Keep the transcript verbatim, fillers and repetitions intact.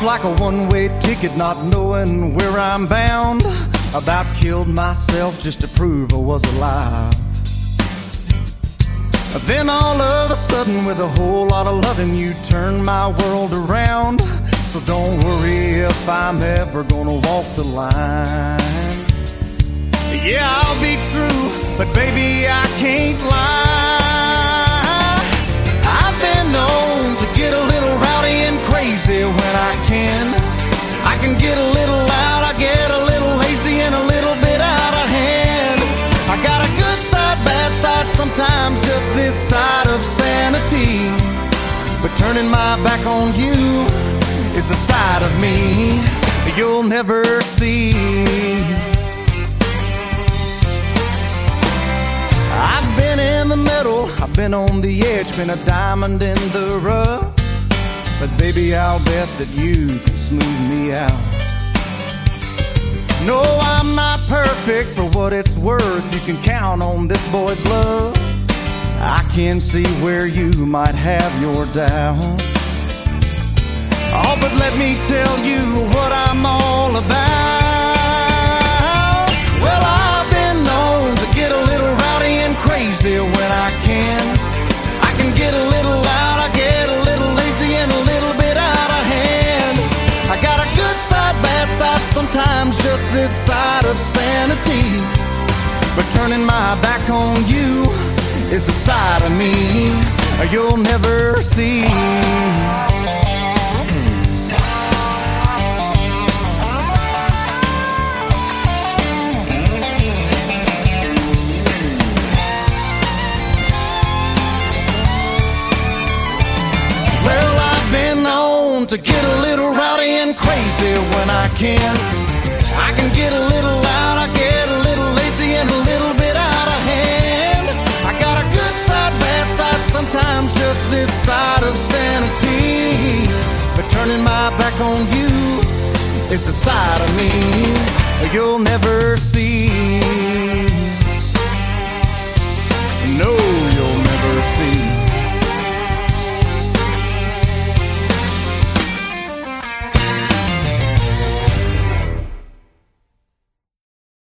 like a one-way ticket, not knowing where I'm bound. About killed myself just to prove I was alive. Then all of a sudden, with a whole lot of loving, you turned my world around. So don't worry if I'm ever gonna walk the line. Yeah, I'll be true, but baby, I can't lie. I've been known to get a little rowdy and crazy when I can. I can get a little loud, I get a little lazy and a little bit out of hand. I got a good side, bad side, sometimes just this side of sanity. But turning my back on you is a side of me you'll never see. I've been in the middle, I've been on the edge, been a diamond in the rough. But baby, I'll bet that you can smooth me out. No, I'm not perfect, for what it's worth, you can count on this boy's love. I can see where you might have your doubts. Oh, but let me tell you what I'm all about. Well, I've been known to get a little rowdy and crazy when I can. I can get a little loud, I get a little lazy and a little bit out of hand. I got a good side, bad side, sometimes just this side of sanity. But turning my back on you is the side of me you'll never see. To get a little rowdy and crazy when I can. I can get a little loud, I get a little lazy and a little bit out of hand. I got a good side, bad side, sometimes just this side of sanity. But turning my back on you is the side of me you'll never see.